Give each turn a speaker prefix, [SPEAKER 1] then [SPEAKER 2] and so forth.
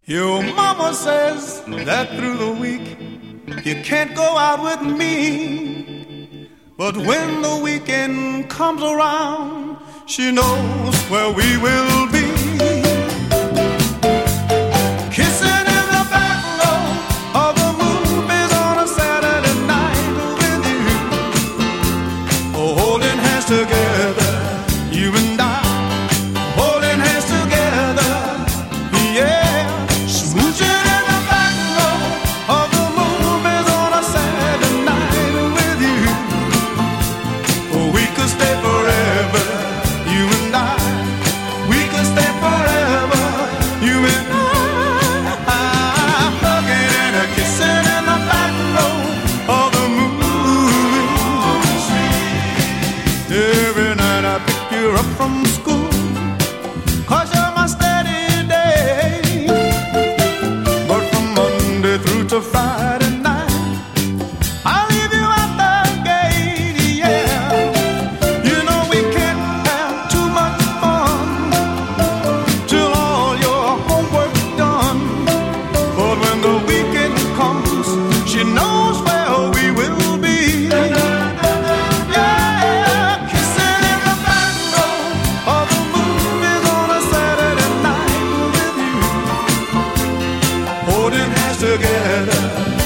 [SPEAKER 1] Your mama says that through the week you can't go out with me. But when the weekend comes around, she knows where we will be. Kissing in the back row of the movies on a Saturday night with you. Oh, holding hands together, you and I. Holding hands together, yeah. Smooching in the back row of the movies on a Saturday night with you. Oh, we could stay forever, you and I. We could stay forever, you and I. Hugging and a kissing in the back row of the movies. Every night I pick you up from school, 'cause you're my steady day. But from Monday through to Friday night, I leave you at the gate, yeah. You know we can't have too much fun till all your homework's done. But when the weekend comes, she knows where we will be. Yeah, kissing in the back row of the movies on a Saturday night with you. Holding hands together,